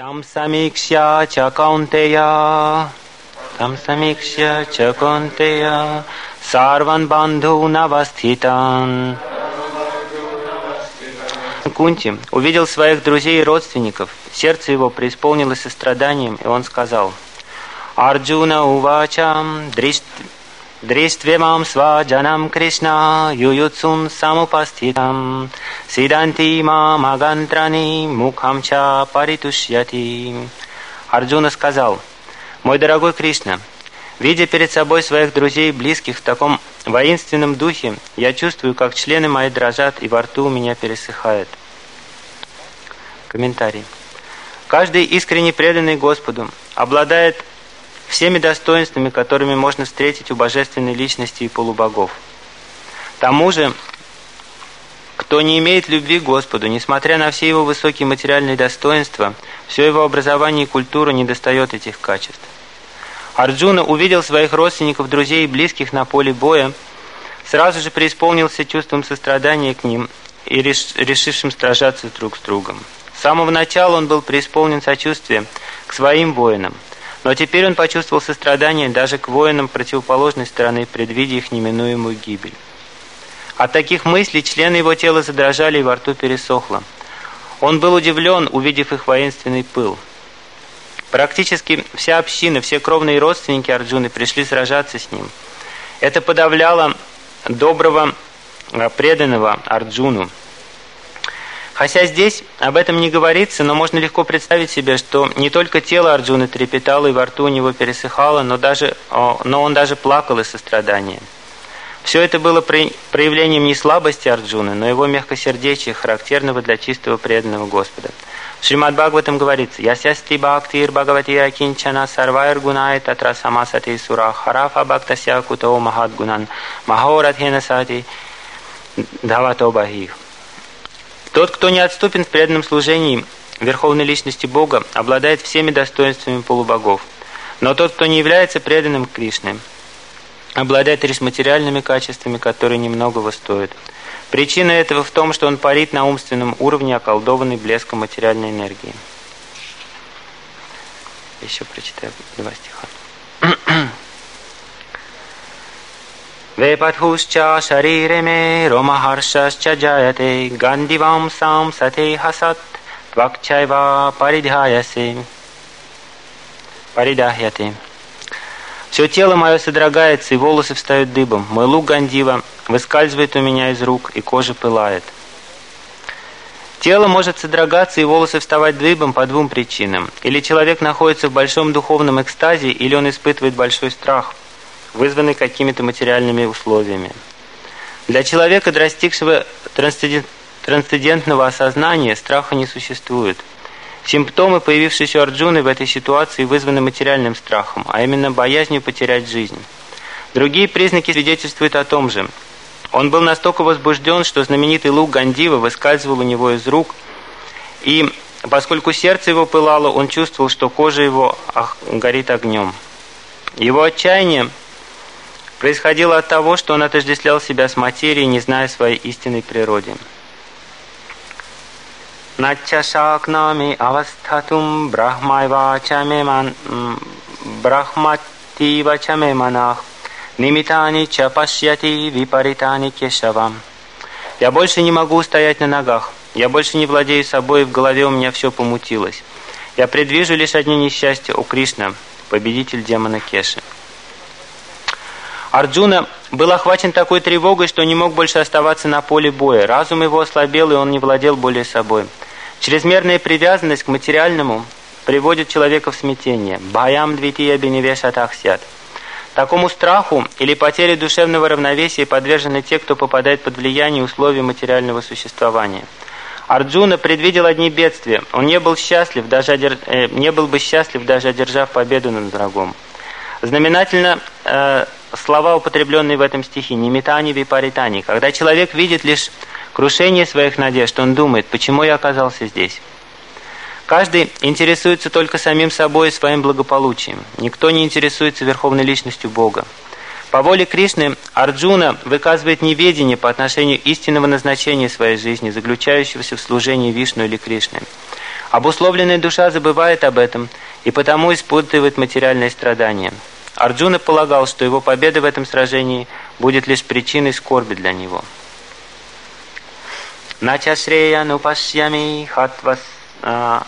Там самикшя ча каунтея, сарван бандху навастхитан. Кунти увидел своих друзей и родственников, сердце его преисполнилось состраданием, и он сказал: Арджуна увачам дриштвемам сваджанам Кришна ююцун самупастхитам сиданти мам агантрани мукхамча паритушьяти. Арджуна сказал: мой дорогой Кришна, видя перед собой своих друзей и близких в таком воинственном духе, я чувствую, как члены мои дрожат и во рту у меня пересыхает. Комментарий. Каждый искренне преданный Господу обладает всеми достоинствами, которыми можно встретить у божественной личности и полубогов. Тому же, кто не имеет любви к Господу, несмотря на все его высокие материальные достоинства, все его образование и культура недостает этих качеств. Арджуна увидел своих родственников, друзей и близких на поле боя, сразу же преисполнился чувством сострадания к ним и решившим сражаться друг с другом. С самого начала он был преисполнен сочувствия к своим воинам, но теперь он почувствовал сострадание даже к воинам противоположной стороны, предвидя их неминуемую гибель. От таких мыслей члены его тела задрожали и во рту пересохло. Он был удивлен, увидев их воинственный пыл. Практически вся община, все кровные родственники Арджуны пришли сражаться с ним. Это подавляло доброго, преданного Арджуну. Хотя здесь об этом не говорится, но можно легко представить себе, что не только тело Арджуны трепетало и во рту у него пересыхало, но он даже плакал из сострадания. Все это было проявлением не слабости Арджуны, но его мягкосердечия, характерного для чистого преданного Господа. В Шримад Бхагаватам говорится: «Ясясти бхактир бхагавати акинчана сарвайр гунай татра самасати сура харафа бхактася кутао махат гунан махоратхена сати дхавато бахих». Тот, кто не отступен в преданном служении Верховной Личности Бога, обладает всеми достоинствами полубогов. Но тот, кто не является преданным Кришне, обладает лишь материальными качествами, которые немногого стоят. Причина этого в том, что он парит на умственном уровне, околдованный блеском материальной энергии. Еще прочитаю 2 стиха. Вепатхусча шариреме ромахаршасча джаяте гандивам сам сате хасат твакчайва паридхаясе. Паридхаяте. Все тело мое содрогается, и волосы встают дыбом. Мой лук гандива выскальзывает у меня из рук, и кожа пылает. Тело может содрогаться и волосы вставать дыбом по 2 причинам. Или человек находится в большом духовном экстазе, или он испытывает большой страх, вызванный какими-то материальными условиями. Для человека, достигшего трансцендентного осознания, страха не существует. Симптомы, появившиеся у Арджуны в этой ситуации, вызваны материальным страхом, а именно боязнью потерять жизнь. Другие признаки свидетельствуют о том же. Он был настолько возбужден, что знаменитый лук Гандива выскальзывал у него из рук, и поскольку сердце его пылало, он чувствовал, что кожа его горит огнем. Его отчаяние происходило от того, что он отождествлял себя с материей, не зная своей истинной природы. Нача шакнами авастхатум брахмайвачаме брахмативачаме манах нимитани ча пашьяти випаритани кешавам. Я больше не могу стоять на ногах. Я больше не владею собой, и в голове у меня все помутилось. Я предвижу лишь одни несчастья, о Кришна, победитель демона Кеши. Арджуна был охвачен такой тревогой, что не мог больше оставаться на поле боя. Разум его ослабел, и он не владел более собой. Чрезмерная привязанность к материальному приводит человека в смятение. Бхаям двития беневешатахсят. Такому страху или потере душевного равновесия подвержены те, кто попадает под влияние условий материального существования. Арджуна предвидел одни бедствия. Он не был бы счастлив, даже одержав победу над врагом. Знаменательно слова, употребленные в этом стихе: «Нимитани випаритани». Когда человек видит лишь крушение своих надежд, он думает: почему я оказался здесь? Каждый интересуется только самим собой и своим благополучием. Никто не интересуется Верховной Личностью Бога. По воле Кришны Арджуна выказывает неведение по отношению истинного назначения своей жизни, заключающегося в служении Вишну или Кришне. Обусловленная душа забывает об этом и потому испытывает материальные страдания. Арджуна полагал, что его победа в этом сражении будет лишь причиной скорби для него. Нача шрея нупашьями хатва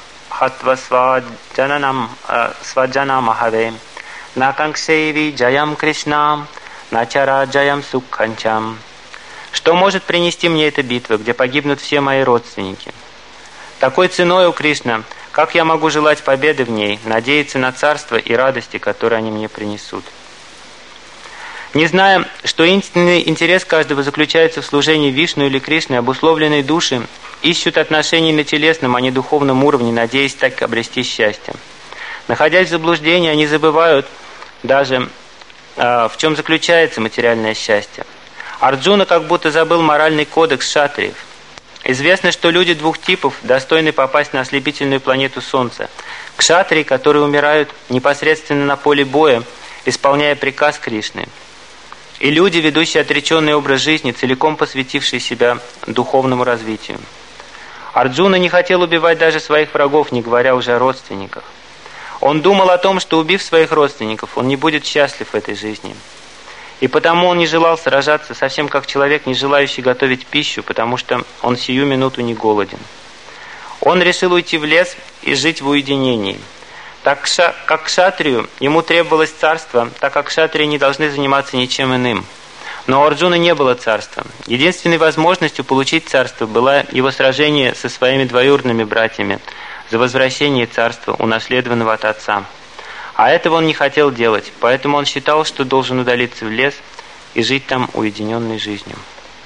сваджана махаве накангсеви джаям кришнам начара джаям сукханчам. Что может принести мне эта битва, где погибнут все мои родственники? Такой ценой, у Кришна, как я могу желать победы в ней, надеяться на царство и радости, которые они мне принесут? Не зная, что истинный интерес каждого заключается в служении Вишну или Кришне, обусловленные души ищут отношений на телесном, а не духовном уровне, надеясь так обрести счастье. Находясь в заблуждении, они забывают даже, в чем заключается материальное счастье. Арджуна как будто забыл моральный кодекс кшатриев. Известно, что люди двух типов достойны попасть на ослепительную планету Солнца. Кшатрии, которые умирают непосредственно на поле боя, исполняя приказ Кришны. И люди, ведущие отреченный образ жизни, целиком посвятившие себя духовному развитию. Арджуна не хотел убивать даже своих врагов, не говоря уже о родственниках. Он думал о том, что, убив своих родственников, он не будет счастлив в этой жизни. И потому он не желал сражаться, совсем как человек, не желающий готовить пищу, потому что он сию минуту не голоден. Он решил уйти в лес и жить в уединении. Так как кшатрию ему требовалось царство, так как кшатрии не должны заниматься ничем иным. Но у Арджуны не было царства. Единственной возможностью получить царство было его сражение со своими двоюродными братьями за возвращение царства, унаследованного от отца. А этого он не хотел делать, поэтому он считал, что должен удалиться в лес и жить там уединенной жизнью.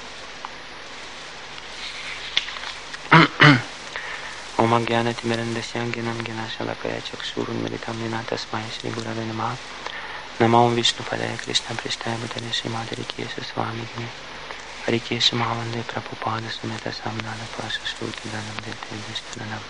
Намаум Вишну Падая Кришна Приштая Бутане Шримадри Кеса Свами Гни Харикеша Махаванде Прабхупада Сумета Самнана Паша Шрути Данам Дельта Вишнанам.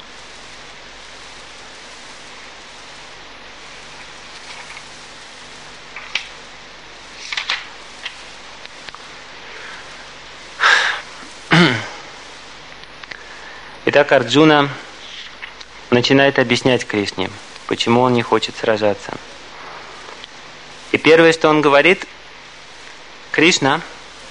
Итак, Арджуна начинает объяснять Кришне, почему он не хочет сражаться. И первое, что он говорит: Кришна,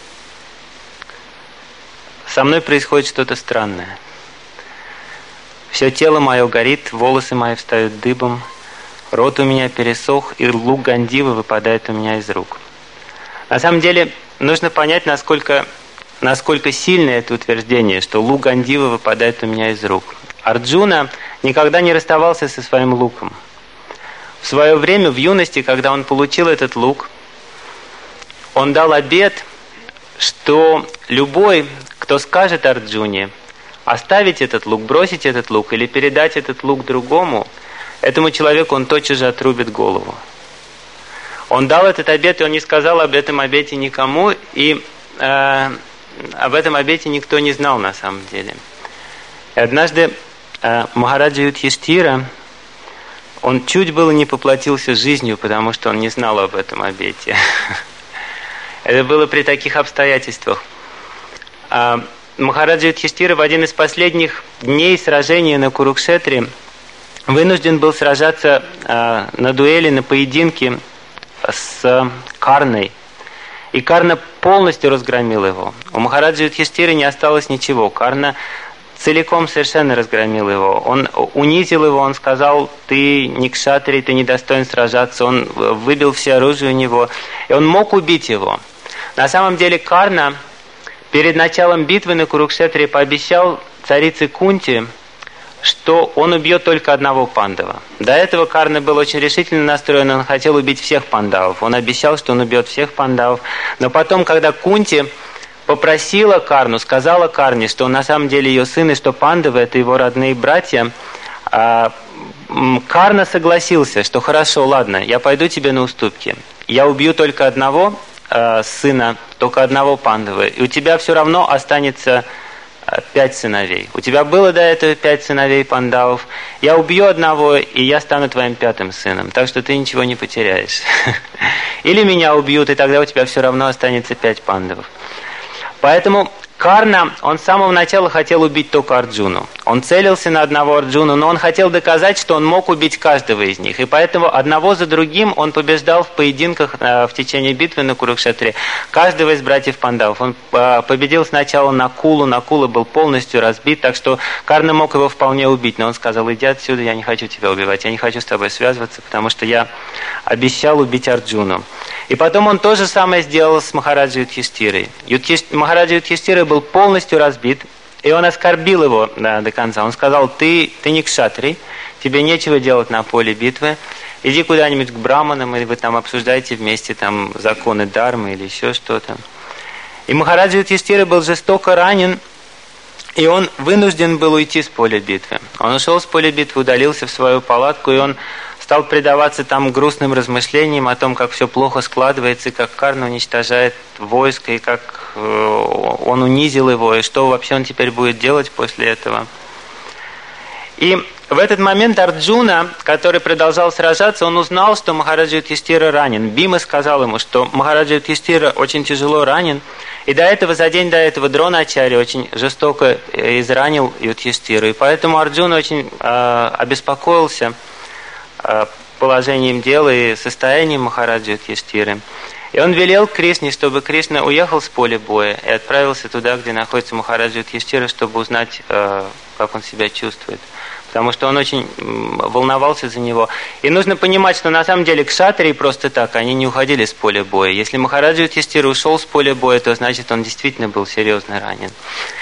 со мной происходит что-то странное. Все тело мое горит, волосы мои встают дыбом, рот у меня пересох, и лук Гандивы выпадает у меня из рук. На самом деле, нужно понять, насколько сильное это утверждение, что лук Гандивы выпадает у меня из рук. Арджуна никогда не расставался со своим луком. В свое время, в юности, когда он получил этот лук, он дал обет, что любой, кто скажет Арджуне оставить этот лук, бросить этот лук или передать этот лук другому, этому человеку он тотчас же отрубит голову. Он дал этот обет, и он не сказал об этом обете никому, и об этом обете никто не знал на самом деле. И однажды Махараджа Юдхиштхира, он чуть было не поплатился жизнью, потому что он не знал об этом обете. Это было при таких обстоятельствах. Махараджа Юдхиштхира в один из последних дней сражения на Курукшетре вынужден был сражаться на дуэли, на поединке с Карной. И Карна полностью разгромил его. У Махараджа Юдхиштхиры не осталось ничего. Карна целиком совершенно разгромил его. Он унизил его, он сказал: ты не кшатрий, ты не достоин сражаться. Он выбил все оружие у него. И он мог убить его. На самом деле Карна перед началом битвы на Курукшетре пообещал царице Кунти, что он убьет только одного пандава. До этого Карна был очень решительно настроен, он хотел убить всех пандавов. Он обещал, что он убьет всех пандавов. Но потом, когда Кунти попросила Карну, сказала Карне, что он на самом деле ее сын, и что пандавы — это его родные братья, Карна согласился, что хорошо, ладно, я пойду тебе на уступки. Я убью только одного сына, только одного пандавы, и у тебя все равно останется 5 сыновей. У тебя было до этого 5 сыновей пандавов. Я убью одного, и я стану твоим 5-м сыном. Так что ты ничего не потеряешь. Или меня убьют, и тогда у тебя все равно останется 5 пандавов. Поэтому Карна, он с самого начала хотел убить только Арджуну. Он целился на одного Арджуну, но он хотел доказать, что он мог убить каждого из них. И поэтому одного за другим он побеждал в поединках в течение битвы на Курукшетре каждого из братьев Пандавов. Он победил сначала Накулу. Накула был полностью разбит, так что Карна мог его вполне убить. Но он сказал: иди отсюда, я не хочу тебя убивать, я не хочу с тобой связываться, потому что я обещал убить Арджуну. И потом он то же самое сделал с Махараджа Юдхиштирой. Махараджа Юдхиштира был полностью разбит, и он оскорбил его до конца. Он сказал: ты не кшатрий, тебе нечего делать на поле битвы, иди куда-нибудь к браманам, и вы там обсуждаете вместе там законы дharмы или еще что-то. И Махараджа Юдхиштира был жестоко ранен, и он вынужден был уйти с поля битвы. Он ушел с поля битвы, удалился в свою палатку, и он стал предаваться там грустным размышлениям о том, как все плохо складывается, и как Карна уничтожает войско, и как он унизил его, и что вообще он теперь будет делать после этого. И в этот момент Арджуна, который продолжал сражаться, он узнал, что Махараджа Юдхиштира ранен. Бима сказал ему, что Махараджа Юдхиштира очень тяжело ранен, и за день до этого Дроначарья очень жестоко изранил Юдхиштиру. И поэтому Арджуна очень обеспокоился положением дела и состоянием Махараджа Юдхиштиры. И он велел Кришне, чтобы Кришна уехал с поля боя и отправился туда, где находится Махараджа Юдхиштира, чтобы узнать, как он себя чувствует. Потому что он очень волновался за него. И нужно понимать, что на самом деле кшатрии просто так, они не уходили с поля боя. Если Махараджа Юдхиштира ушел с поля боя, то значит он действительно был серьезно ранен.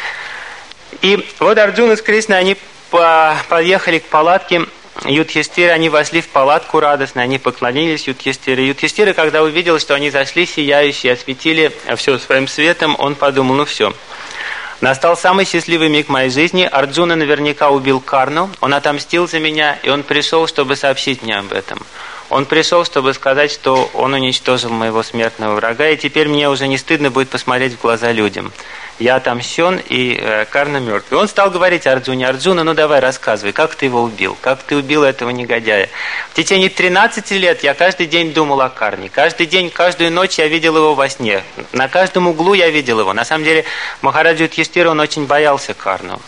И вот Арджуна с Кришной, они поехали к палатке Юдхиштиры, они вошли в палатку радостно, они поклонились Юдхиштире. Юдхиштира, когда увидел, что они зашли сияющие, осветили все своим светом, он подумал: ну все, настал самый счастливый миг моей жизни. Арджуна наверняка убил Карну, он отомстил за меня, и он пришел, чтобы сообщить мне об этом. Он пришел, чтобы сказать, что он уничтожил моего смертного врага, и теперь мне уже не стыдно будет посмотреть в глаза людям. Я отомщен, и Карна мертв. И он стал говорить Арджуне: Арджуна, ну давай рассказывай, как ты его убил, как ты убил этого негодяя. В течение 13 лет я каждый день думал о Карне. Каждый день, каждую ночь я видел его во сне. На каждом углу я видел его. На самом деле Махараджа Юдхиштира, он очень боялся Карну.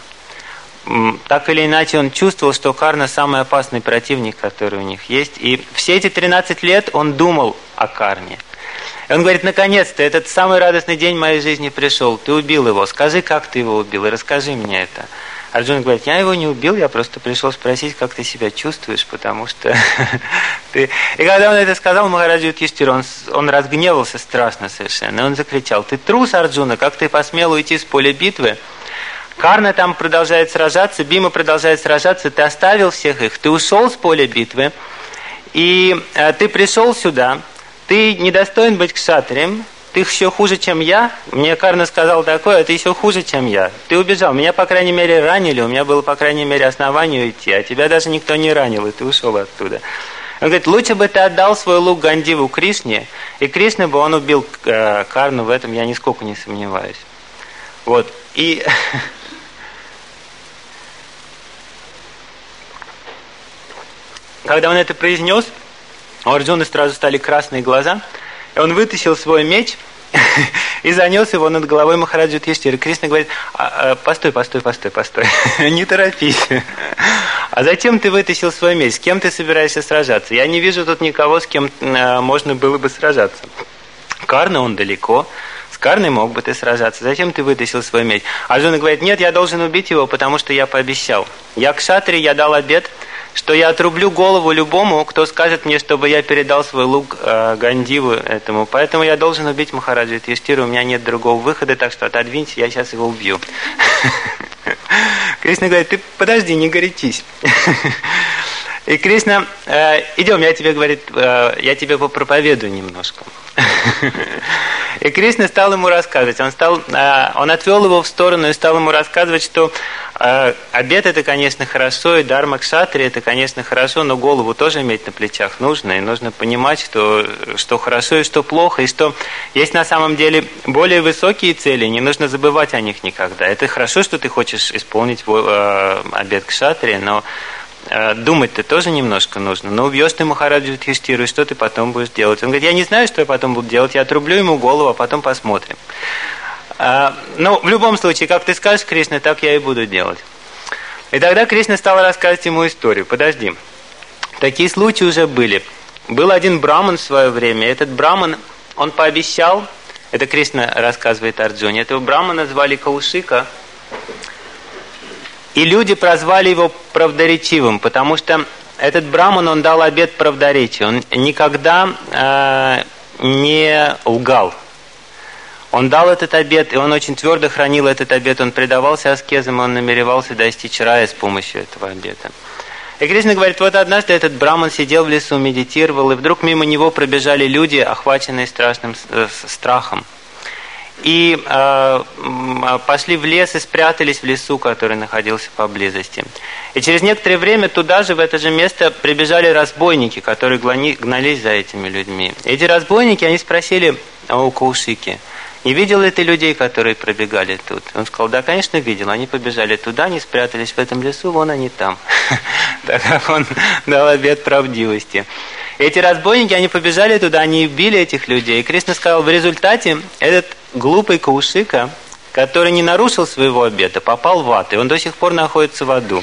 Так или иначе, он чувствовал, что Карна самый опасный противник, который у них есть. И все эти 13 лет он думал о Карне. И он говорит: наконец-то, этот самый радостный день моей жизни пришел. Ты убил его. Скажи, как ты его убил, и расскажи мне это. Арджуна говорит: я его не убил, я просто пришел спросить, как ты себя чувствуешь, потому что ты... И когда он это сказал Махараджа Юдхиштира, он разгневался страшно совершенно. И он закричал: ты трус, Арджуна, как ты посмел уйти с поля битвы? Карна там продолжает сражаться, Бима продолжает сражаться, ты оставил всех их, ты ушел с поля битвы, и ты пришел сюда, ты недостоин быть кшатрием, ты еще хуже, чем я. Мне Карна сказал такое: ты еще хуже, чем я. Ты убежал, меня, по крайней мере, ранили, у меня было, по крайней мере, основание уйти, а тебя даже никто не ранил, и ты ушел оттуда. Он говорит: лучше бы ты отдал свой лук Гандиву Кришне, и Кришна бы он убил Карну, в этом я нисколько не сомневаюсь. Вот, и... Когда он это произнес, у Арджуны сразу стали красные глаза, и он вытащил свой меч и занес его над головой Махараджа Юдхиштиры. Кришна говорит: постой, не торопись. А зачем ты вытащил свой меч? С кем ты собираешься сражаться? Я не вижу тут никого, с кем можно было бы сражаться. Карна, он далеко. С Карной мог бы ты сражаться. Зачем ты вытащил свой меч? Арджуна говорит: нет, я должен убить его, потому что я пообещал. Я кшатрий, я дал обет, что я отрублю голову любому, кто скажет мне, чтобы я передал свой лук Гандиву этому. Поэтому я должен убить Махараджа Юдхиштиру, у меня нет другого выхода, так что отодвинься, я сейчас его убью. Кришна говорит: ты подожди, не горячись. И Кришна: идем, я тебе, говорит, я тебе попроповедую немножко. И Кришна стал ему рассказывать. Он отвел его в сторону и стал ему рассказывать, что обет это, конечно, хорошо, и дharma кшатри это, конечно, хорошо, но голову тоже иметь на плечах нужно, и нужно понимать, что хорошо и что плохо, и что есть на самом деле более высокие цели, не нужно забывать о них никогда. Это хорошо, что ты хочешь исполнить обет кшатри, но думать-то тоже немножко нужно. Но убьешь ты Махараджу Юдхиштиру, и что ты потом будешь делать? Он говорит: я не знаю, что я потом буду делать, я отрублю ему голову, а потом посмотрим. Ну, в любом случае, как ты скажешь, Кришна, так я и буду делать. И тогда Кришна стал рассказывать ему историю. Подожди. Такие случаи уже были. Был один браман в свое время. Этот браман, он пообещал, это Кришна рассказывает Арджуне, этого брамана звали Каушика. И люди прозвали его правдоречивым, потому что этот браман, он дал обет правдоречия. Он никогда не лгал. Он дал этот обет, и он очень твердо хранил этот обет. Он предавался аскезам, он намеревался достичь рая с помощью этого обета. И Кришна говорит, вот однажды этот браман сидел в лесу, медитировал, и вдруг мимо него пробежали люди, охваченные страшным страхом. И пошли в лес и спрятались в лесу, который находился поблизости. И через некоторое время туда же, в это же место, прибежали разбойники, которые гнались за этими людьми. И эти разбойники, они спросили у Каушики, не видел ли ты людей, которые пробегали тут? Он сказал, да, конечно, видел. Они побежали туда, они спрятались в этом лесу, вон они там. Так как он дал обет правдивости. Эти разбойники, они побежали туда, они убили этих людей. И Кришна сказал, в результате этот глупый Каушика, который не нарушил своего обета, попал в ад. И он до сих пор находится в аду.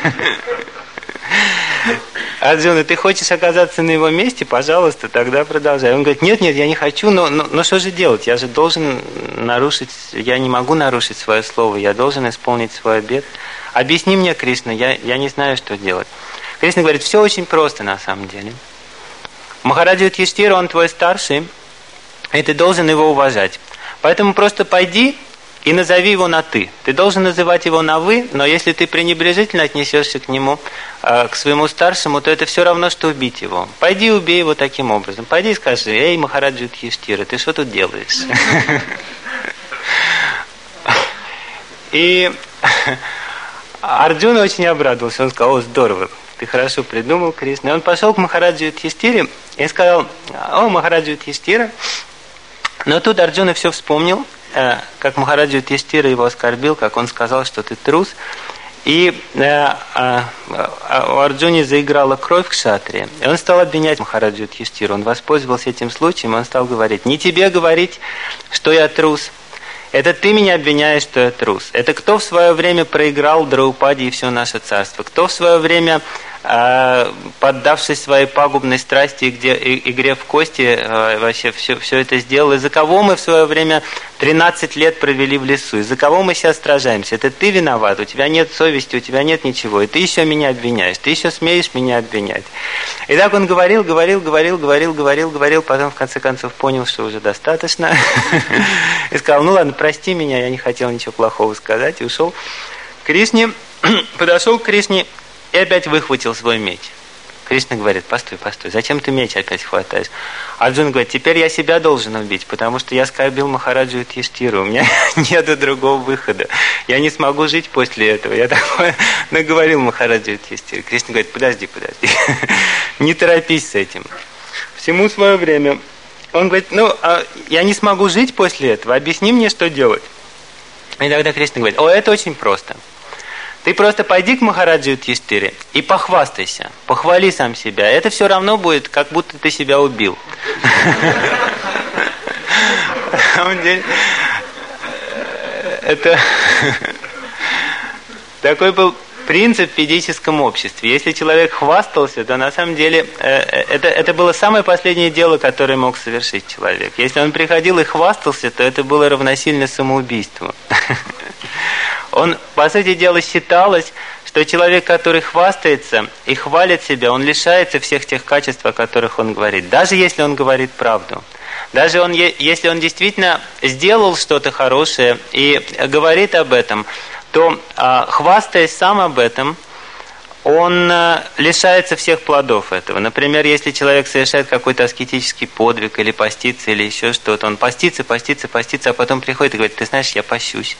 Арджуна, ты хочешь оказаться на его месте? Пожалуйста, тогда продолжай. Он говорит, нет, я не хочу, но что же делать? Я же должен нарушить, я не могу нарушить свое слово, я должен исполнить свой обет. Объясни мне, Кришна, я не знаю, что делать. Кришна говорит, все очень просто на самом деле. Махараджа Юдхиштира, он твой старший, и ты должен его уважать. Поэтому просто пойди и назови его на «ты». Ты должен называть его на «вы», но если ты пренебрежительно отнесешься к нему, к своему старшему, то это все равно, что убить его. Пойди убей его таким образом. Пойди и скажи, эй, Махараджа Юдхиштира, ты что тут делаешь? И Арджуна очень обрадовался. Он сказал, о, здорово, ты хорошо придумал, Кришна. И он пошел к Махараджа Юдхиштире и сказал, о, Махараджа Юдхиштира. Но тут Арджуна все вспомнил, как Махараджа Юдхиштира его оскорбил, как он сказал, что ты трус. И у Арджуни заиграла кровь кшатрия. И он стал обвинять Махараджа Юдхиштиру. Он воспользовался этим случаем, он стал говорить, не тебе говорить, что я трус. Это ты меня обвиняешь, что я трус. Это кто в свое время проиграл Драупаде и все наше царство? Кто в свое время, поддавшись своей пагубной страсти и игре в кости, вообще все это сделал? Из-за кого мы в свое время 13 лет провели в лесу? Из-за кого мы сейчас сражаемся? Это ты виноват, у тебя нет совести, у тебя нет ничего. И ты еще меня обвиняешь, ты еще смеешь меня обвинять. И так он говорил, потом в конце концов понял, что уже достаточно. И сказал, ну ладно, прости меня, я не хотел ничего плохого сказать. И ушел к Кришне, подошел к Кришне и опять выхватил свой меч. Кришна говорит, постой, зачем ты меч опять хватаешь? Арджуна говорит, теперь я себя должен убить, потому что я оскорбил Махараджу Юдхиштиру, у меня нет другого выхода. Я не смогу жить после этого. Я такое наговорил Махараджу Юдхиштиру. Кришна говорит, подожди. Не торопись с этим. Всему свое время. Он говорит, я не смогу жить после этого, объясни мне, что делать. И тогда Кришна говорит, это очень просто. Ты просто пойди к Махараджа Юдхиштире и похвастайся, похвали сам себя. Это все равно будет, как будто ты себя убил. На самом деле, это такой был принцип в ведическом обществе. Если человек хвастался, то на самом деле это было самое последнее дело, которое мог совершить человек. Если он приходил и хвастался, то это было равносильно самоубийству. По сути дела, считалось, что человек, который хвастается и хвалит себя, он лишается всех тех качеств, о которых он говорит. Даже если он говорит правду. Даже если он действительно сделал что-то хорошее и говорит об этом, то, хвастаясь сам об этом, он лишается всех плодов этого. Например, если человек совершает какой-то аскетический подвиг, или постится, или еще что-то, он постится, а потом приходит и говорит, ты знаешь, я пощусь.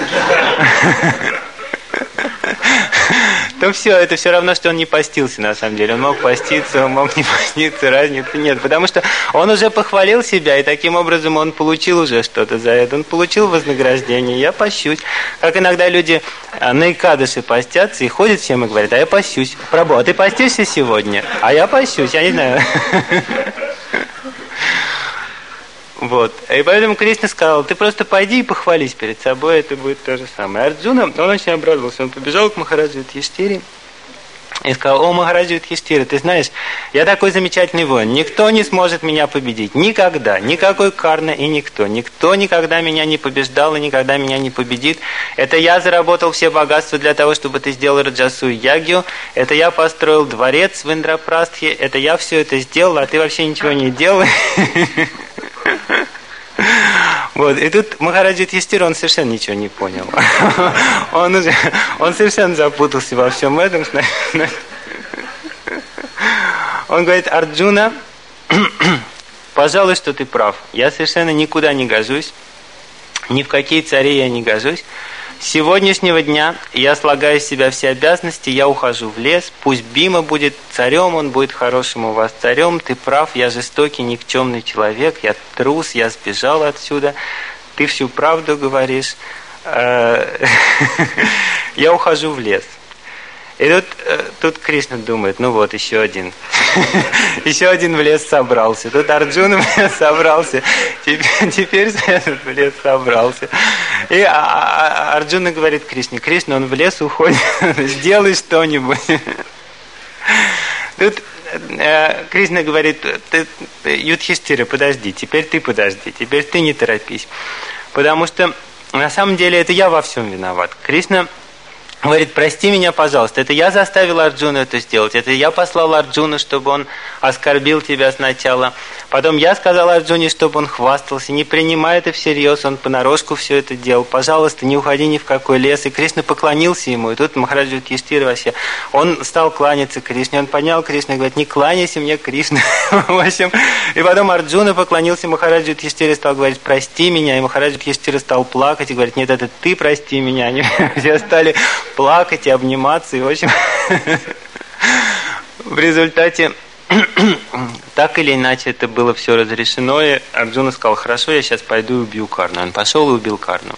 То все, это все равно, что он не постился на самом деле. Он мог поститься, он мог не поститься, разницы нет. Потому что он уже похвалил себя, и таким образом он получил уже что-то за это. Он получил вознаграждение, я пощусь. Как иногда люди на Экадаши постятся и ходят всем и говорят, а я пощусь. Прабhu, а ты постишься сегодня? А я пощусь, я не знаю. Вот. И поэтому Кришна сказал, ты просто пойди и похвались перед собой, это будет то же самое. Арджуна, он очень обрадовался, он побежал к Махараджу Юдхиштире и сказал, о, Махараджа Юдхиштира, ты знаешь, я такой замечательный воин, никто не сможет меня победить, никогда, никакой Карна и никто никогда меня не побеждал и никогда меня не победит. Это я заработал все богатства для того, чтобы ты сделал Раджасу и Ягью, это я построил дворец в Индрапрастхе, это я все это сделал, а ты вообще ничего не делал. Вот, и тут Махараджа Юдхиштира, он совершенно ничего не понял. Он совершенно запутался во всем этом. Он говорит, Арджуна, пожалуй, что ты прав. Я совершенно никуда не гожусь, ни в какие цари я не гожусь. С сегодняшнего дня я слагаю из себя все обязанности, я ухожу в лес, пусть Бима будет царем, он будет хорошим у вас царем, ты прав, я жестокий, никчемный человек, я трус, я сбежал отсюда, ты всю правду говоришь, я ухожу в лес. И тут Кришна думает, ну вот, еще один. Еще один в лес собрался. Тут Арджуна в лес собрался. Теперь этот в лес собрался. И Арджуна говорит Кришне, Кришна, он в лес уходит, сделай что-нибудь. Тут Кришна говорит, Юдхиштира, подожди, теперь ты подожди, теперь ты не торопись. Потому что на самом деле это я во всем виноват. Кришна говорит, прости меня, пожалуйста, это я заставил Арджуну это сделать, это я послал Арджуну, чтобы он оскорбил тебя сначала. Потом я сказал Арджуне, чтобы он хвастался, не принимай это всерьез, он понарошку все это делал. Пожалуйста, не уходи ни в какой лес. И Кришна поклонился ему, и тут Махараджа Юдхиштира вообще, он стал кланяться Кришне, он понял Кришну, говорит, не кланяйся мне, Кришна. В общем, и потом Арджуна поклонился Махараджа Юдхиштире, стал говорить, прости меня, и Махараджа Юдхиштира стал плакать и говорит, нет, это ты прости меня. Они все стали плакать и обниматься, и в общем, в результате так или иначе это было все разрешено, и Арджуна сказал, хорошо, я сейчас пойду и убью Карну. Он пошел и убил Карну.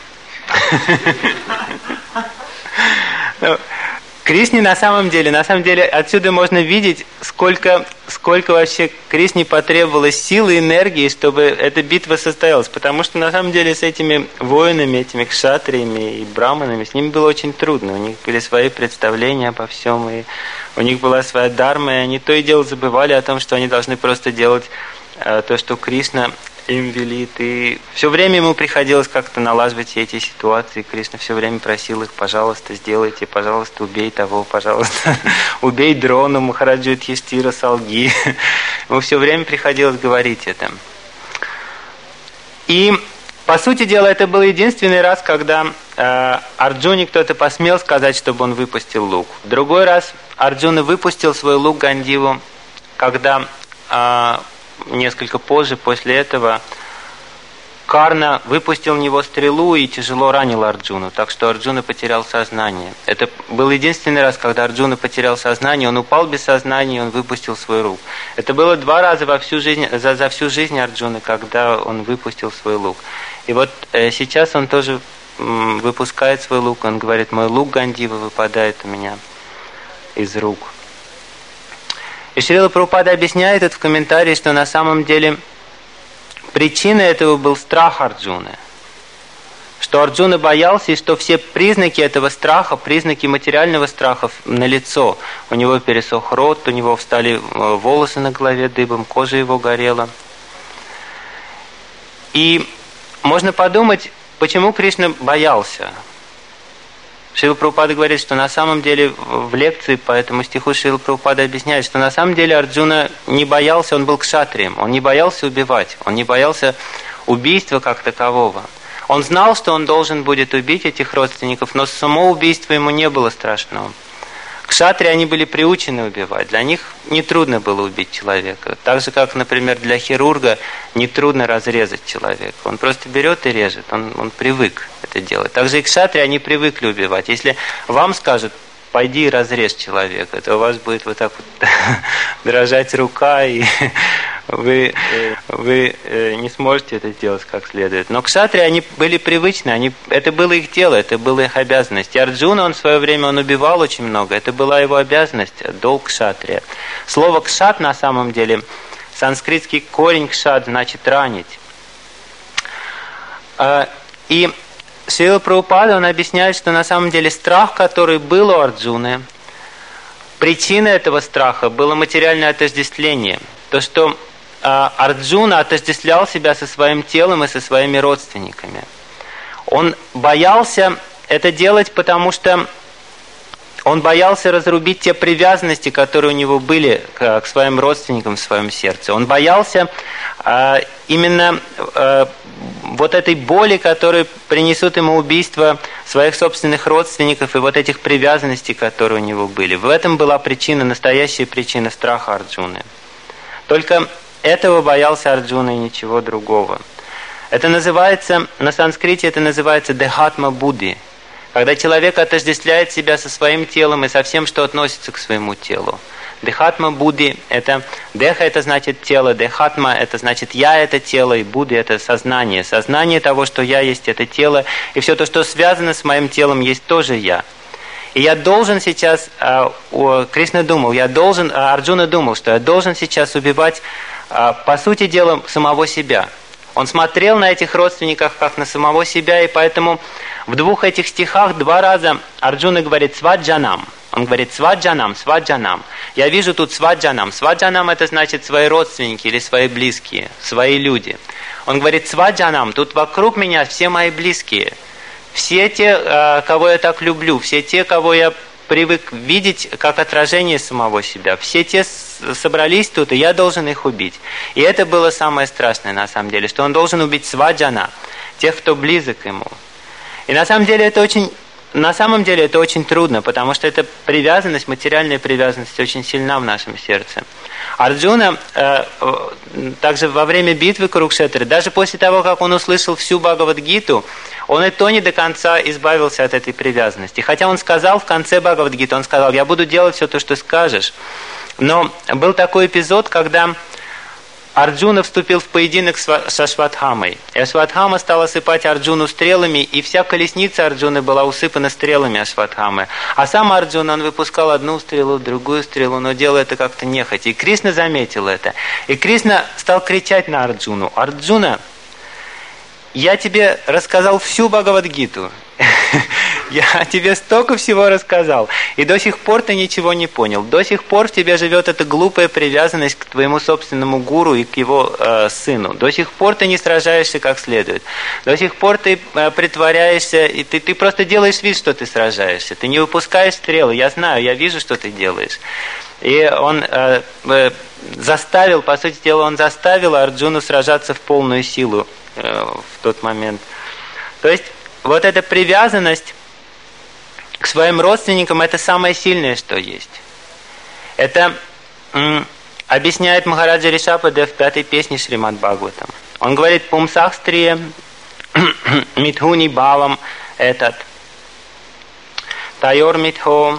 Кришне на самом деле отсюда можно видеть, сколько вообще Кришне потребовалось силы и энергии, чтобы эта битва состоялась. Потому что на самом деле с этими воинами, этими кшатриями и браманами, с ними было очень трудно. У них были свои представления обо всем, и у них была своя дхарма, и они то и дело забывали о том, что они должны просто делать то, что Кришна им велит. И все время ему приходилось как-то налаживать все эти ситуации. Кришна все время просил их, пожалуйста, сделайте, пожалуйста, убей того, пожалуйста, убей Дрону, Махараджу Юдхиштира, солги. Ему все время приходилось говорить это. И, по сути дела, это был единственный раз, когда Арджуне кто-то посмел сказать, чтобы он выпустил лук. В другой раз Арджуна выпустил свой лук Гандиву, когда несколько позже, после этого, Карна выпустил в него стрелу и тяжело ранил Арджуну, так что Арджуна потерял сознание. Это был единственный раз, когда Арджуна потерял сознание, он упал без сознания, и он выпустил свой лук. Это было 2 раза за всю жизнь Арджуны, когда он выпустил свой лук. И вот сейчас он тоже выпускает свой лук, он говорит, мой лук Гандива выпадает у меня из рук. И Шрила Прабхупада объясняет это в комментарии, что на самом деле причиной этого был страх Арджуны. Что Арджуна боялся, и что все признаки этого страха, признаки материального страха налицо. У него пересох рот, у него встали волосы на голове дыбом, кожа его горела. И можно подумать, почему Кришна боялся. Шрила Прабхупада говорит, что на самом деле в лекции по этому стиху Шрила Прабхупада объясняет, что на самом деле Арджуна не боялся, он был кшатрием, он не боялся убивать, он не боялся убийства как такового. Он знал, что он должен будет убить этих родственников, но само убийство ему не было страшным. Кшатрии, они были приучены убивать, для них нетрудно было убить человека. Так же, как, например, для хирурга нетрудно разрезать человека. Он просто берет и режет, он привык это делать. Также и кшатрии, они привыкли убивать. Если вам скажут, пойди и разрежь человека, то у вас будет вот так вот дрожать рука, и вы не сможете это сделать как следует. Но кшатрии, они были привычны, это было их дело, это была их обязанность. И Арджуна, он в свое время убивал очень много, это была его обязанность, долг кшатрия. Слово кшат на самом деле, санскритский корень кшат значит ранить. И Шрила Прабхупада, он объясняет, что на самом деле страх, который был у Арджуны, причиной этого страха было материальное отождествление. То, что Арджуна отождествлял себя со своим телом и со своими родственниками. Он боялся это делать, потому что он боялся разрубить те привязанности, которые у него были к своим родственникам в своем сердце. Он боялся именно вот этой боли, которую принесут ему убийство своих собственных родственников и вот этих привязанностей, которые у него были. В этом была причина, настоящая причина страха Арджуны. Только этого боялся Арджуна и ничего другого. Это называется, на санскрите это называется дехатма будди. Когда человек отождествляет себя со своим телом и со всем, что относится к своему телу. Дехатма будди – это деха – это значит тело, дехатма – это значит я – это тело, и будди – это сознание. Сознание того, что я есть – это тело, и все то, что связано с моим телом, есть тоже я. И я должен сейчас, Кришна думал, Арджуна думал, что я должен сейчас убивать, по сути дела, самого себя. Он смотрел на этих родственников как на самого себя, и поэтому в двух этих стихах 2 раза Арджуна говорит «сваджанам». Он говорит «сваджанам, сваджанам». Я вижу тут сваджанам. Сваджанам – это значит свои родственники или свои близкие, свои люди. Он говорит «сваджанам», тут вокруг меня все мои близкие. Все те, кого я так люблю, все те, кого я привык видеть как отражение самого себя. Все те собрались тут, и я должен их убить. И это было самое страшное на самом деле, что он должен убить сваджана, тех, кто близок ему. И на самом деле это очень трудно, потому что эта привязанность, материальная привязанность очень сильна в нашем сердце. Арджуна также во время битвы Курукшетры, даже после того, как он услышал всю Бхагавад-гиту, он и то не до конца избавился от этой привязанности. Хотя он сказал в конце Бхагавад-гиты, он сказал: «Я буду делать все то, что скажешь». Но был такой эпизод, когда Арджуна вступил в поединок с Ашватхамой. И Ашватхама стал осыпать Арджуну стрелами, и вся колесница Арджуны была усыпана стрелами Ашватхамы. А сам Арджуна, он выпускал одну стрелу, другую стрелу, но делал это как-то нехотя. И Кришна заметил это. И Кришна стал кричать на Арджуну: «Арджуна, я тебе рассказал всю Бхагавад-гиту. Я тебе столько всего рассказал, и до сих пор ты ничего не понял. До сих пор в тебе живет эта глупая привязанность к твоему собственному гуру и к его сыну. До сих пор ты не сражаешься как следует. До сих пор ты притворяешься, и ты просто делаешь вид, что ты сражаешься. Ты не выпускаешь стрелы. Я знаю, я вижу, что ты делаешь». И он заставил, по сути дела, он заставил Арджуну сражаться в полную силу в тот момент. То есть вот эта привязанность к своим родственникам – это самое сильное, что есть. Это объясняет Махараджа Ришапада в 5-й песне Шримад Бхагаватам. Он говорит: «Пумсахстрия митхуни бавам этот тайор митхо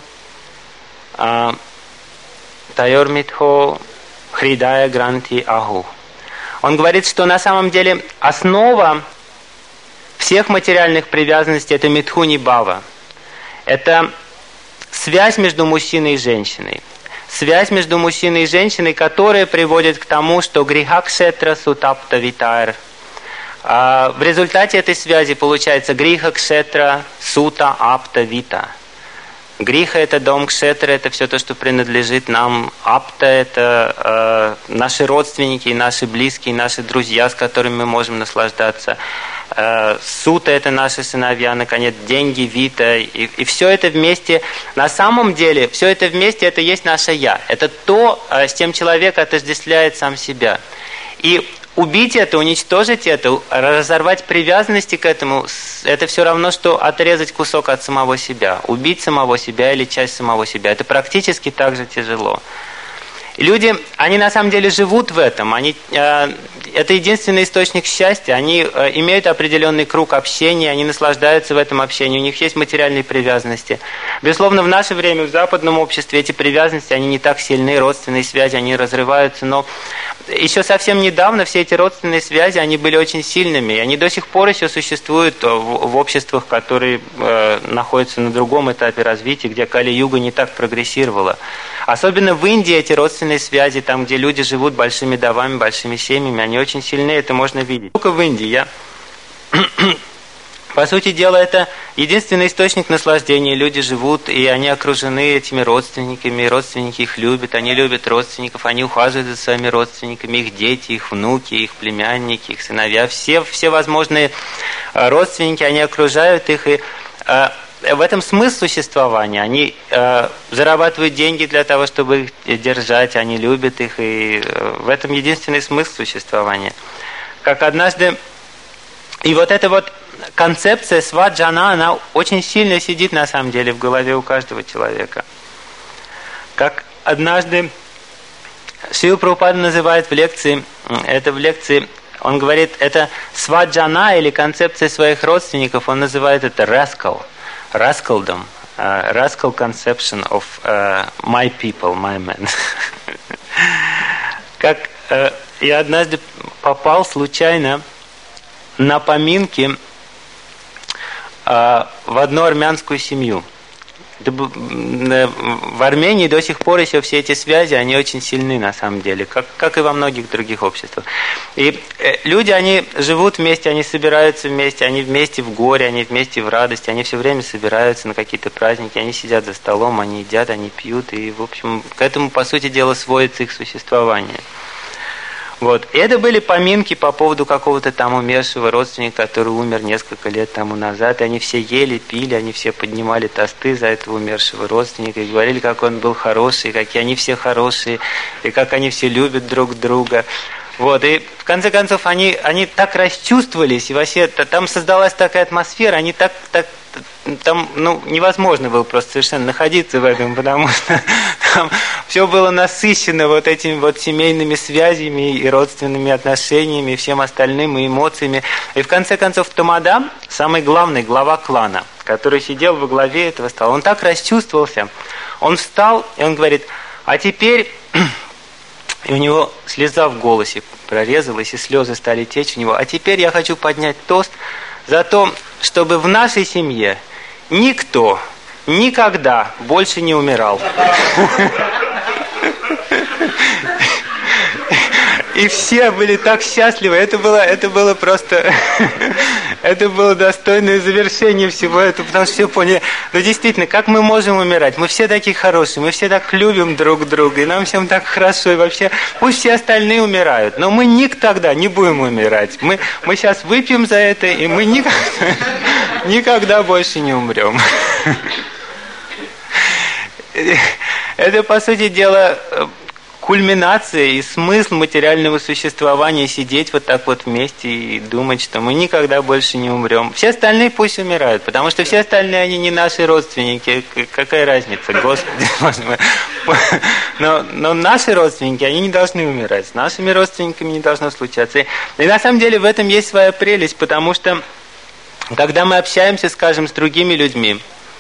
хридая гранти аху». Он говорит, что на самом деле основа всех материальных привязанностей – это митхуни бава. Это связь между мужчиной и женщиной. Связь между мужчиной и женщиной, которая приводит к тому, что гриха-кшетра сутапта витайр. В результате этой связи получается гриха-кшетра сута апта вита. Гриха – это дом, кшетра – это все то, что принадлежит нам. Апта – это наши родственники, наши близкие, наши друзья, с которыми мы можем наслаждаться. Сута – это наши сыновья, наконец, деньги, вита. И все это вместе, на самом деле, все это вместе – это есть наше «я». Это то, с чем человек отождествляет сам себя. И убить это, уничтожить это, разорвать привязанности к этому – это все равно, что отрезать кусок от самого себя. Убить самого себя или часть самого себя – это практически так же тяжело. Люди, они на самом деле живут в этом. Это единственный источник счастья. Они имеют определенный круг общения, они наслаждаются в этом общении, у них есть материальные привязанности. Безусловно, в наше время, в западном обществе, эти привязанности, они не так сильны, родственные связи, они разрываются. Но еще совсем недавно все эти родственные связи, они были очень сильными. И они до сих пор еще существуют в обществах, которые находятся на другом этапе развития, где Кали-юга не так прогрессировала. Особенно в Индии эти родственные связи, там, где люди живут большими домами, большими семьями, они очень сильны, это можно видеть. Только в Индии. Я по сути дела, это единственный источник наслаждения. Люди живут, и они окружены этими родственниками, и родственники их любят, они любят родственников, они ухаживают за своими родственниками, их дети, их внуки, их племянники, их сыновья. Все возможные родственники, они окружают их, и в этом смысл существования. Они зарабатывают деньги для того, чтобы их держать, они любят их, и в этом единственный смысл существования. Как однажды... И вот эта вот концепция сваджана, она очень сильно сидит на самом деле в голове у каждого человека. Как однажды Шрила Прабхупада называет в лекции, он говорит, это сваджана или концепция своих родственников, он называет это rascaldom, rascal conception of my people, my men. Как я однажды попал случайно на поминки в одну армянскую семью. В Армении до сих пор еще все эти связи, они очень сильны на самом деле, как и во многих других обществах. И люди, они живут вместе, они собираются вместе, они вместе в горе, они вместе в радости, они все время собираются на какие-то праздники, они сидят за столом, они едят, они пьют, и, в общем, к этому, по сути дела, сводится их существование. Вот. И это были поминки по поводу какого-то там умершего родственника, который умер несколько лет тому назад. И они все ели, пили, они все поднимали тосты за этого умершего родственника и говорили, как он был хороший, какие они все хорошие, и как они все любят друг друга. Вот. И в конце концов они так расчувствовались, и вообще там создалась такая атмосфера, они там невозможно было просто совершенно находиться в этом, потому что там все было насыщено вот этими вот семейными связями и родственными отношениями, и всем остальным, и эмоциями. И в конце концов Тамада, самый главный глава клана, который сидел во главе этого стола, он так расчувствовался, он встал, и он говорит, а теперь... И у него слеза в голосе прорезалась, и слезы стали течь у него. А теперь я хочу поднять тост за то, чтобы в нашей семье никто никогда больше не умирал. И все были так счастливы. Это было просто... Это было достойное завершение всего этого, потому что все поняли, ну действительно, как мы можем умирать? Мы все такие хорошие, мы все так любим друг друга, и нам всем так хорошо, и вообще пусть все остальные умирают, но мы никогда не будем умирать. Мы сейчас выпьем за это, и мы никогда больше не умрем. Это, по сути дела, кульминация и смысл материального существования, сидеть вот так вот вместе и думать, что мы никогда больше не умрем. Все остальные пусть умирают, потому что все остальные, они не наши родственники. Какая разница, Господи. Но наши родственники, они не должны умирать. С нашими родственниками не должно случаться. И на самом деле в этом есть своя прелесть, потому что когда мы общаемся, скажем, с другими людьми,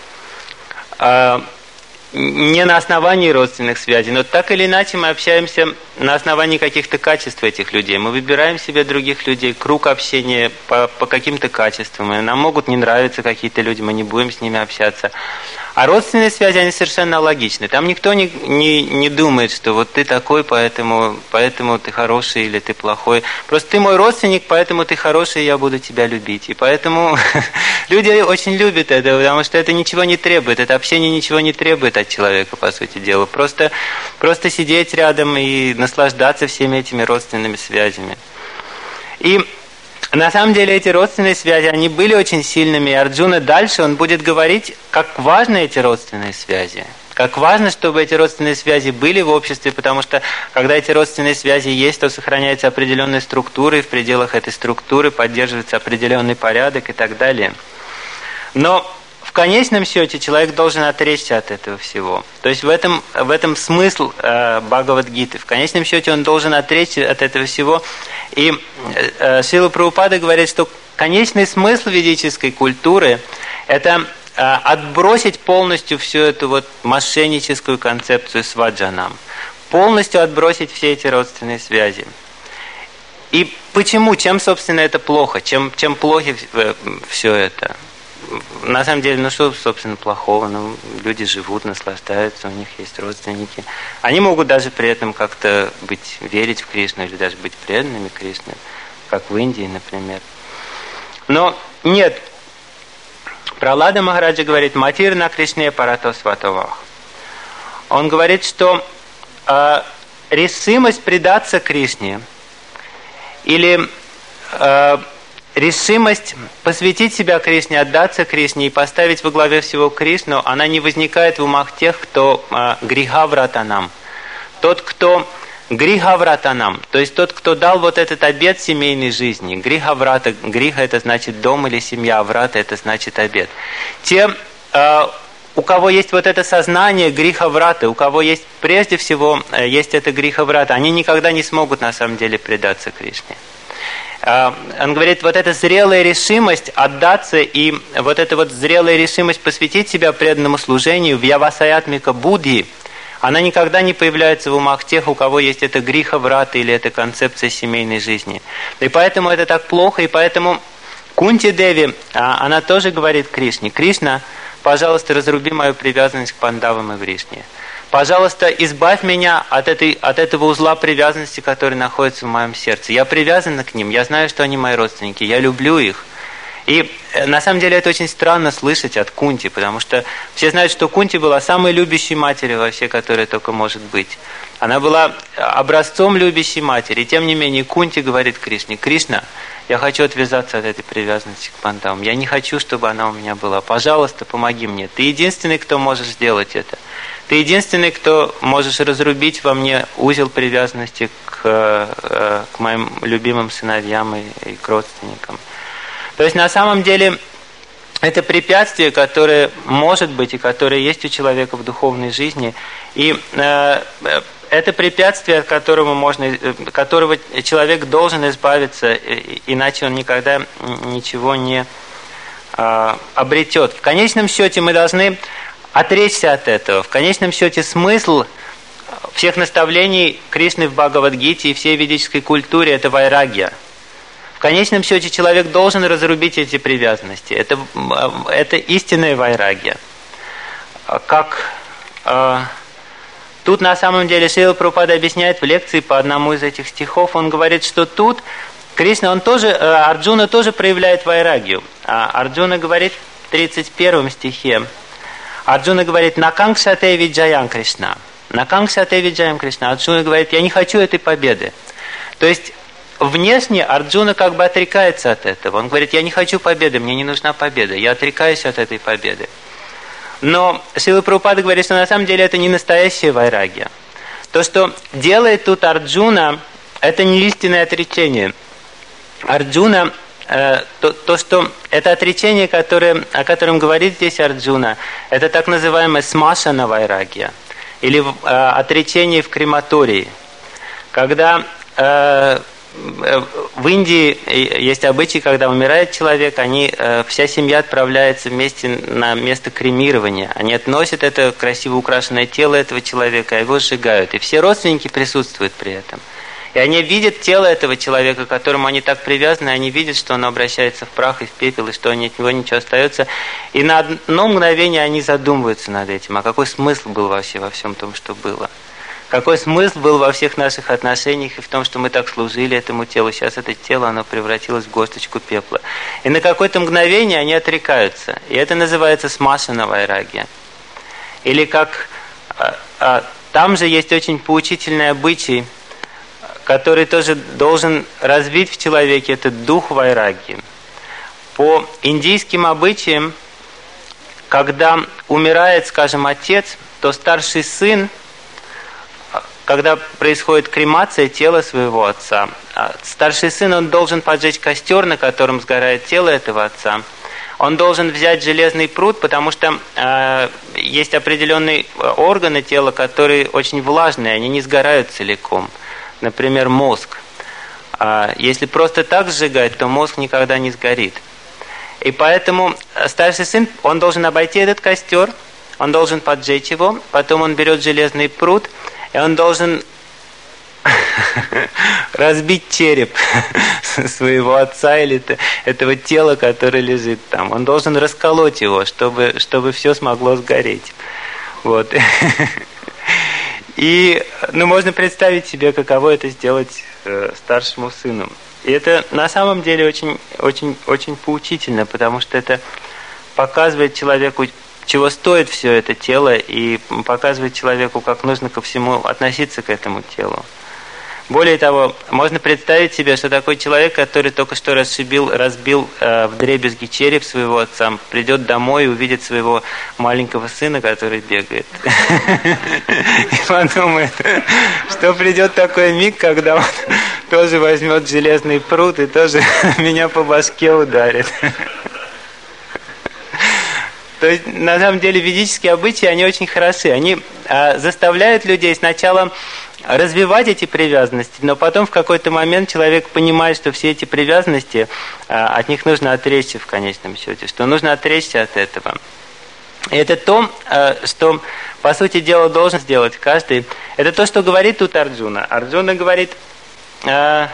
не на основании родственных связей, но так или иначе мы общаемся на основании каких-то качеств этих людей. Мы выбираем себе других людей, круг общения по каким-то качествам. И нам могут не нравиться какие-то люди, мы не будем с ними общаться. А родственные связи, они совершенно логичны. Там никто не думает, что вот ты такой, поэтому ты хороший или ты плохой. Просто ты мой родственник, поэтому ты хороший, и я буду тебя любить. И поэтому люди очень любят это, потому что это ничего не требует. Это общение ничего не требует от человека, по сути дела. Просто сидеть рядом и наслаждаться всеми этими родственными связями. И на самом деле эти родственные связи, они были очень сильными, и Арджуна дальше, он будет говорить, как важны эти родственные связи. Как важно, чтобы эти родственные связи были в обществе, потому что когда эти родственные связи есть, то сохраняется определенная структура, и в пределах этой структуры поддерживается определенный порядок и так далее. Но в конечном счете человек должен отречься от этого всего. То есть в этом смысл Бхагавад-гиты. В конечном счете он должен отречься от этого всего. И Шрила Прабхупада говорит, что конечный смысл ведической культуры – это отбросить полностью всю эту вот мошенническую концепцию сваджанам. Полностью отбросить все эти родственные связи. И почему? Чем, собственно, это плохо? Чем плохо все это? На самом деле, что, собственно, плохого? Люди живут, наслаждаются, у них есть родственники. Они могут даже при этом как-то верить в Кришну или даже быть преданными Кришне, как в Индии, например. Но нет. Пралада Махараджа говорит: «Матир на Кришне парато сватовах». Он говорит, что решимость предаться Кришне или решимость посвятить себя Кришне, отдаться Кришне и поставить во главе всего Кришну, она не возникает в умах тех, кто грихавратанам. Тот, кто грихавратанам, то есть тот, кто дал вот этот обет семейной жизни. Грихаврата, гриха это значит дом или семья, врата это значит обет. Те, у кого есть вот это сознание грихаврата, у кого есть прежде всего есть это грихаврата, они никогда не смогут на самом деле предаться Кришне. Он говорит, вот эта зрелая решимость отдаться и вот эта вот зрелая решимость посвятить себя преданному служению, вьявасаятмика будхи, она никогда не появляется в умах тех, у кого есть это грихаврата или эта концепция семейной жизни. И поэтому это так плохо, и поэтому Кунти Деви, она тоже говорит Кришне: «Кришна, пожалуйста, разруби мою привязанность к Пандавам и Вришне. Пожалуйста, избавь меня от этого узла привязанности, который находится в моем сердце. Я привязана к ним, я знаю, что они мои родственники, я люблю их». И на самом деле это очень странно слышать от Кунти, потому что все знают, что Кунти была самой любящей матерью вообще, которая только может быть. Она была образцом любящей матери. И тем не менее Кунти говорит Кришне: «Кришна, я хочу отвязаться от этой привязанности к Пандавам. Я не хочу, чтобы она у меня была. Пожалуйста, помоги мне. Ты единственный, кто можешь сделать это. Ты единственный, кто можешь разрубить во мне узел привязанности к моим любимым сыновьям и к родственникам». То есть на самом деле это препятствие, которое может быть и которое есть у человека в духовной жизни. И это препятствие, от которого человек должен избавиться, иначе он никогда ничего не обретет. В конечном счете мы должны отречься от этого. В конечном счете смысл всех наставлений Кришны в Бхагавад-гите и всей ведической культуре – это вайрагья. В конечном счете человек должен разрубить эти привязанности. Это истинная вайрагья. Тут на самом деле Шрила Прабхупада объясняет в лекции по одному из этих стихов. Он говорит, что тут Кришна, Арджуна тоже проявляет вайрагью. Арджуна говорит в 31 стихе. Арджуна говорит: «Накангшате виджаям Кришна». «Накангшате виджаям Кришна». Арджуна говорит: «Я не хочу этой победы». То есть внешне Арджуна как бы отрекается от этого. Он говорит: «Я не хочу победы, мне не нужна победа, я отрекаюсь от этой победы». Но Шрила Прабхупада говорит, что на самом деле это не настоящая вайрагья. То, что делает тут Арджуна, это не истинное отречение. Арджуна, что это отречение, о котором говорит здесь Арджуна, это так называемая смашана вайрагья, или отречение в крематории. Когда в Индии есть обычай, когда умирает человек, вся семья отправляется вместе на место кремирования. Они относят это красиво украшенное тело этого человека, а его сжигают. И все родственники присутствуют при этом. И они видят тело этого человека, к которому они так привязаны, они видят, что оно обращается в прах и в пепел, и что от него ничего остается. И на одно мгновение они задумываются над этим. А какой смысл был вообще во всем том, что было? Какой смысл был во всех наших отношениях и в том, что мы так служили этому телу? Сейчас это тело, оно превратилось в горсточку пепла. И на какое-то мгновение они отрекаются. И это называется смашана вайрагья. Или как... Там же есть очень поучительный обычай, который тоже должен развить в человеке этот дух вайрагьи. По индийским обычаям, когда умирает, скажем, отец, то старший сын, когда происходит кремация тела своего отца, старший сын, он должен поджечь костер, на котором сгорает тело этого отца. Он должен взять железный прут, потому что есть определенные органы тела, которые очень влажные, они не сгорают целиком. Например, мозг. Если просто так сжигать, то мозг никогда не сгорит. И поэтому старший сын, он должен обойти этот костер, он должен поджечь его, потом он берет железный прут, и он должен разбить череп своего отца или этого тела, которое лежит там. Он должен расколоть его, чтобы все смогло сгореть. Вот. И можно представить себе, каково это сделать старшему сыну. И это на самом деле очень, очень, очень поучительно, потому что это показывает человеку, чего стоит все это тело, и показывает человеку, как нужно ко всему относиться к этому телу. Более того, можно представить себе, что такой человек, который только что разбил вдребезги череп своего отца, придет домой и увидит своего маленького сына, который бегает. И подумает, что придет такой миг, когда он тоже возьмет железный прут и тоже меня по башке ударит. То есть, на самом деле, ведические обычаи, они очень хороши. Они заставляют людей сначала развивать эти привязанности, но потом в какой-то момент человек понимает, что все эти привязанности, от них нужно отречься в конечном счете, что нужно отречься от этого. И это то, что, по сути дела, должен сделать каждый. Это то, что говорит тут Арджуна. Арджуна говорит, на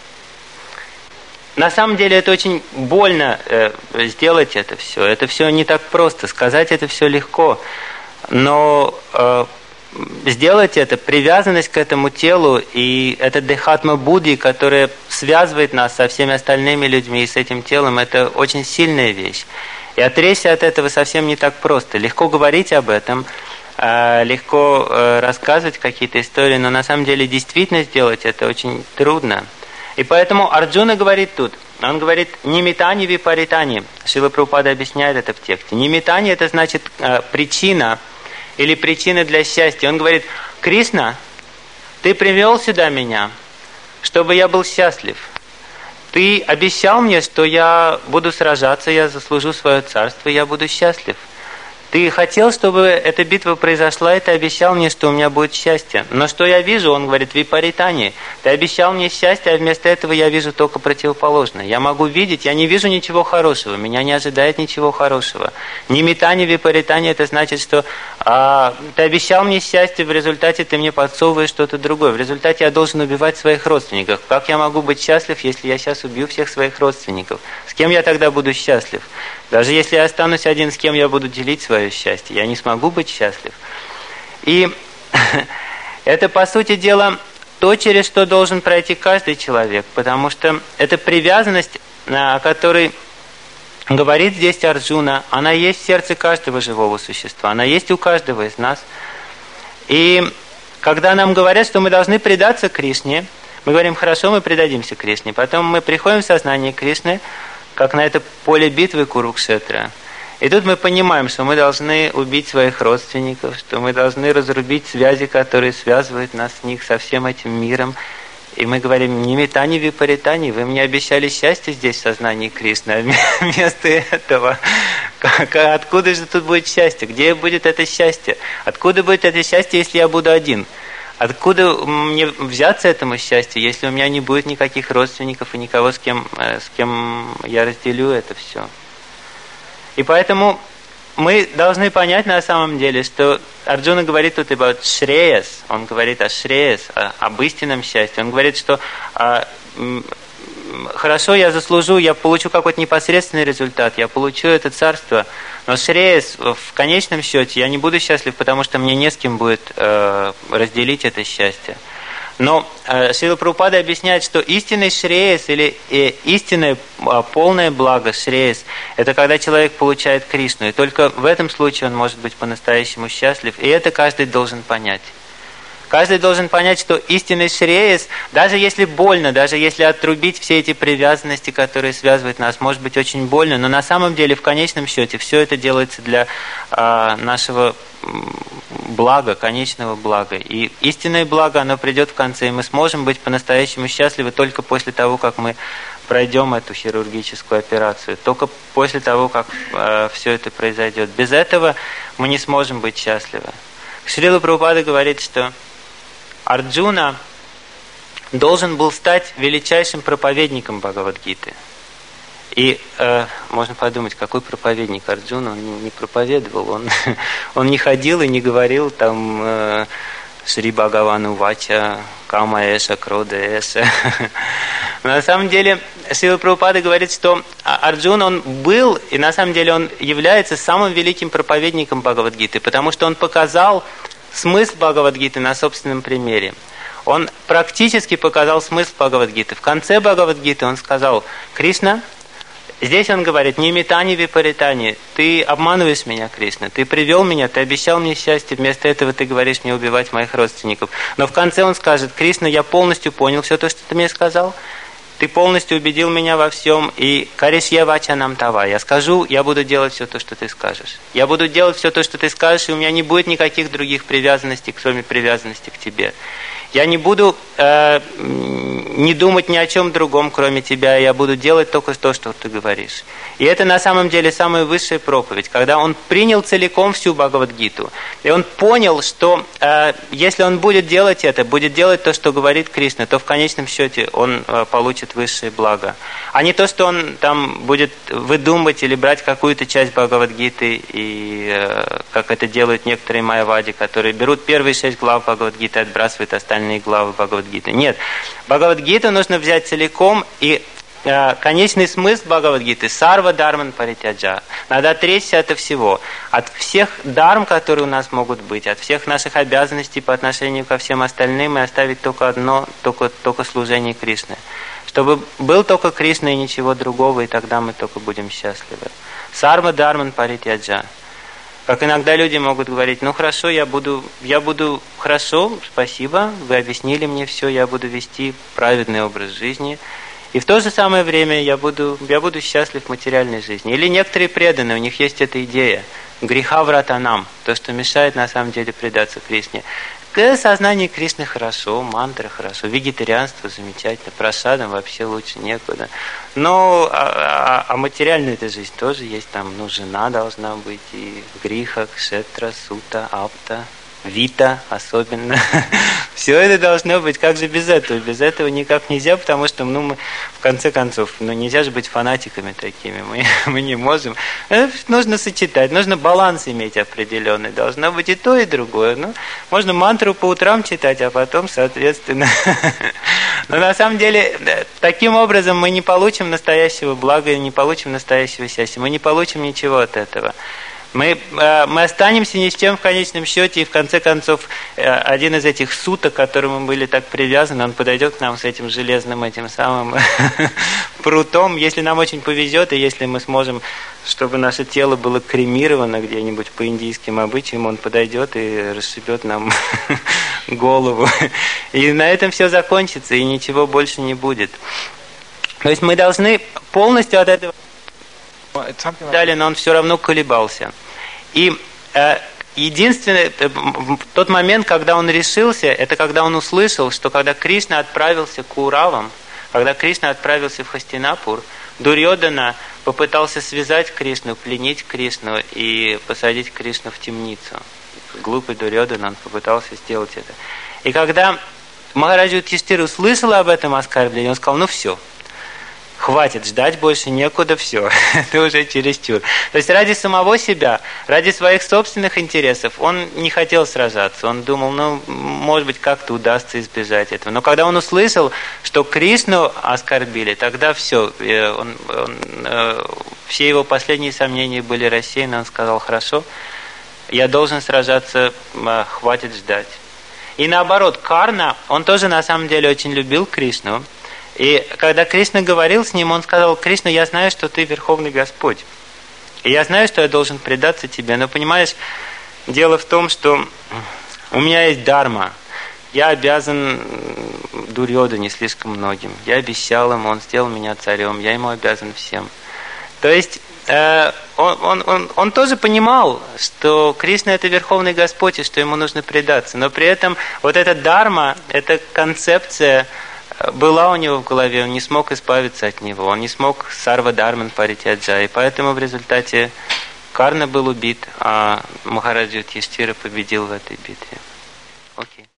самом деле это очень больно сделать это все. Это все не так просто. Сказать это все легко. Но сделать это, привязанность к этому телу и это дехатма будди, которая связывает нас со всеми остальными людьми и с этим телом, это очень сильная вещь. И отречься от этого совсем не так просто. Легко говорить об этом, легко рассказывать какие-то истории, но на самом деле действительно сделать это очень трудно. И поэтому Арджуна говорит тут, он говорит «нимитани випаритани». Шрила Прабхупада объясняет это в тексте. Нимитани – это значит причина или причина для счастья. Он говорит: «Кришна, ты привел сюда меня, чтобы я был счастлив. Ты обещал мне, что я буду сражаться, я заслужу свое царство, я буду счастлив. Ты хотел, чтобы эта битва произошла, и ты обещал мне, что у меня будет счастье. Но что я вижу?» Он говорит: «Випаритани, ты обещал мне счастье, а вместо этого я вижу только противоположное. Я могу видеть, я не вижу ничего хорошего, меня не ожидает ничего хорошего. Нимитани, випаритани, это значит, что ты обещал мне счастье, в результате ты мне подсовываешь что-то другое. В результате я должен убивать своих родственников. Как я могу быть счастлив, если я сейчас убью всех своих родственников? С кем я тогда буду счастлив? Даже если я останусь один, с кем я буду делить свое счастье? Я не смогу быть счастлив». И это, по сути дела, то, через что должен пройти каждый человек, потому что эта привязанность, о которой говорит здесь Арджуна, она есть в сердце каждого живого существа, она есть у каждого из нас. И когда нам говорят, что мы должны предаться Кришне, мы говорим: «Хорошо, мы предадимся Кришне». Потом мы приходим в сознание Кришны, как на это поле битвы Курукшетра. И тут мы понимаем, что мы должны убить своих родственников, что мы должны разрубить связи, которые связывают нас с них, со всем этим миром. И мы говорим: «Нимитани випаритани, вы мне обещали счастье здесь в сознании Кришны, а вместо этого откуда же тут будет счастье? Где будет это счастье? Откуда будет это счастье, если я буду один? Откуда мне взяться этому счастью, если у меня не будет никаких родственников и никого, с кем я разделю это все?» И поэтому мы должны понять на самом деле, что Арджуна говорит тут about шреяс, он говорит о шреяс, об истинном счастье. Он говорит, что хорошо, я заслужу, я получу какой-то непосредственный результат, я получу это царство, но шреяс в конечном счете я не буду счастлив, потому что мне не с кем будет разделить это счастье. Но Шрила Прабхупада объясняет, что истинный шреяс или истинное полное благо шреяс – это когда человек получает Кришну. И только в этом случае он может быть по-настоящему счастлив. И это каждый должен понять. Каждый должен понять, что истинный шреяс, даже если больно, даже если отрубить все эти привязанности, которые связывают нас, может быть очень больно, но на самом деле в конечном счете все это делается для нашего блага, конечного блага. И истинное благо, оно придет в конце, и мы сможем быть по-настоящему счастливы только после того, как мы пройдем эту хирургическую операцию, только после того, как все это произойдет. Без этого мы не сможем быть счастливы. Шрила Прабхупада говорит, что Арджуна должен был стать величайшим проповедником Бхагавад-гиты. И можно подумать, какой проповедник Арджуна? Он не проповедовал, он не ходил и не говорил там Шри Бхагавану Вача, Кама Эша, Крода Эша. На самом деле, Шрила Прабхупада говорит, что Арджуна, он был, и на самом деле он является самым великим проповедником Бхагавад-гиты, потому что он показал смысл Бхагавад-гиты на собственном примере. Он практически показал смысл Бхагавад-гиты. В конце Бхагавад-гиты он сказал: Кришна, здесь он говорит: не метани випаритани, ты обманываешь меня, Кришна, ты привел меня, ты обещал мне счастье, вместо этого ты говоришь мне убивать моих родственников. Но в конце он скажет: Кришна, я полностью понял все то, что ты мне сказал, ты полностью убедил меня во всем, и каришья вача нам тава, я скажу, я буду делать все то, что ты скажешь. Я буду делать все то, что ты скажешь, и у меня не будет никаких других привязанностей, кроме привязанности к тебе. Я не буду не думать ни о чем другом, кроме тебя, я буду делать только то, что ты говоришь. И это на самом деле самая высшая проповедь, когда он принял целиком всю Бхагавад-гиту, и он понял, что если он будет делать это, будет делать то, что говорит Кришна, то в конечном счете он получит высшее благо. А не то, что он там будет выдумывать или брать какую-то часть Бхагавад-гиты, и как это делают некоторые майявади, которые берут первые 6 глав Бхагавад-гиты и отбрасывают остальные главы Бхагавад-гиты. Нет, Бхагавад-гиту нужно взять целиком, и конечный смысл Бхагавад-гиты — сарва дарман паритяджа. Надо отречься от всего, от всех дарм, которые у нас могут быть, от всех наших обязанностей по отношению ко всем остальным, и оставить только одно, только служение Кришне. Чтобы был только Кришна и ничего другого, и тогда мы только будем счастливы. Сарва дарман паритяджа. Как иногда люди могут говорить: ну хорошо, я буду хорошо, спасибо, вы объяснили мне все, я буду вести праведный образ жизни. И в то же самое время я буду счастлив в материальной жизни. Или некоторые преданные, у них есть эта идея: греха вратанам, то, что мешает на самом деле предаться Кришне. Сознание Кришны хорошо, мантры хорошо, вегетарианство замечательно, прасадам вообще лучше некуда. Но материальная эта жизнь тоже есть, там, жена должна быть, и гриха, кшетра, сута, апта, вита особенно. Все это должно быть. Как же без этого? Без этого никак нельзя, потому что, мы, в конце концов, нельзя же быть фанатиками такими. Мы не можем. Нужно сочетать, нужно баланс иметь определенный. Должно быть и то, и другое. Можно мантру по утрам читать, а потом, соответственно. Но на самом деле, таким образом мы не получим настоящего блага, не получим настоящего счастья. Мы не получим ничего от этого. Мы останемся ни с чем в конечном счете, и в конце концов один из этих суток, к которым мы были так привязаны, он подойдет к нам с этим железным, этим самым прутом, если нам очень повезет, и если мы сможем, чтобы наше тело было кремировано где-нибудь по индийским обычаям, он подойдет и расшибет нам голову. И на этом все закончится, и ничего больше не будет. То есть мы должны полностью от этого... Далее, но он все равно колебался. И единственный тот момент, когда он решился, это когда он услышал, что когда Кришна отправился к Уравам, когда Кришна отправился в Хастинапур, Дурьодана попытался связать Кришну, пленить Кришну и посадить Кришну в темницу. Глупый Дурьодана, он попытался сделать это. И когда Махараджа Юдхиштхира услышал об этом оскорблении, он сказал: все. Хватит, ждать больше некуда, все, это уже чересчур. То есть ради самого себя, ради своих собственных интересов он не хотел сражаться. Он думал, может быть, как-то удастся избежать этого. Но когда он услышал, что Кришну оскорбили, тогда все, все его последние сомнения были рассеяны. Он сказал: хорошо, я должен сражаться, хватит ждать. И наоборот, Карна, он тоже на самом деле очень любил Кришну. И когда Кришна говорил с ним, он сказал: Кришна, я знаю, что ты Верховный Господь. И я знаю, что я должен предаться тебе. Но понимаешь, дело в том, что у меня есть дхарма. Я обязан Дурьодане слишком многим. Я обещал ему, он сделал меня царем. Я ему обязан всем. То есть он тоже понимал, что Кришна — это Верховный Господь, и что ему нужно предаться. Но при этом вот эта дхарма, эта концепция была у него в голове, он не смог избавиться от него, он не смог сарва дарман паритяджа, и поэтому в результате Карна был убит, а Махараджа Юдхиштхира победил в этой битве. Окей.